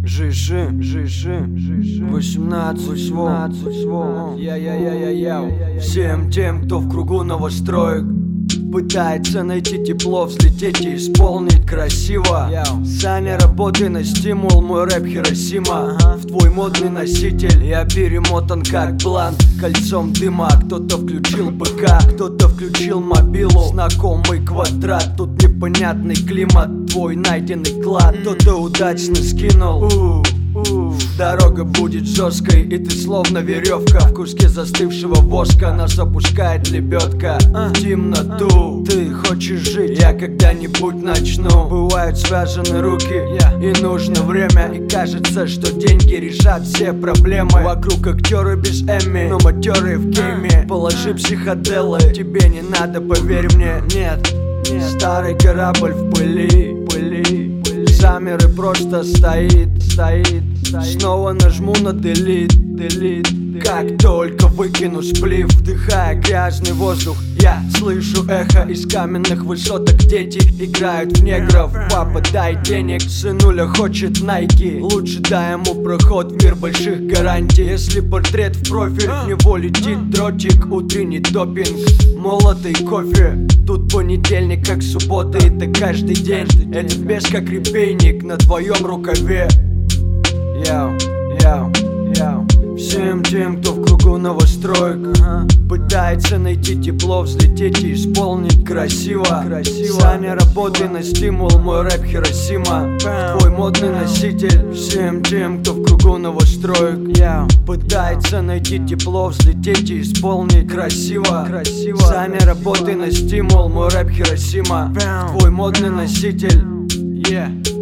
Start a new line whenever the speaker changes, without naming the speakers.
Жижи 18 Всем тем, кто в кругу новостроек пытается найти тепло, взлететь и исполнить красиво. Саня, работай на стимул, мой рэп Хиросима. В твой модный носитель я перемотан как бланк кольцом дыма. Кто-то включил БК, кто-то включил мобилу. Знакомый квадрат, тут непонятный климат. Твой найденный клад кто-то удачно скинул. Дорога будет жесткой, и ты словно веревка в куске застывшего воска. Нас опускает лебедка в темноту. Ты хочешь жить, я когда-нибудь начну. Бывают связаны руки, и нужно время. И кажется, что деньги решат все проблемы. Вокруг актеры без Эмми, но матеры в гейме. Положи психоделы, тебе не надо, поверь мне. Нет, старый корабль в пыли. Замер и просто стоит. Снова нажму на delete. Как только выкину сплив, вдыхая грязный воздух, я слышу эхо из каменных высоток. Дети играют в негров. Папа, дай денег, сынуля хочет найки. Лучше дай ему проход в мир больших гарантий. Если портрет в профиль, в него летит дротик. Утренний допинг, молотый кофе. Тут понедельник, как суббота, и так каждый день. Этот бес как репейник на твоем рукаве. Всем тем, кто в кругу новостроек пытается найти тепло, взлететь и исполнить красиво. Саня, работай на стимул, мой рэп Хиросима. Твой модный носитель. Всем тем, кто в кругу новостроек пытается найти тепло, взлететь и исполнить красиво. Саня, работай на стимул, мой рэп Хиросима. Твой модный носитель.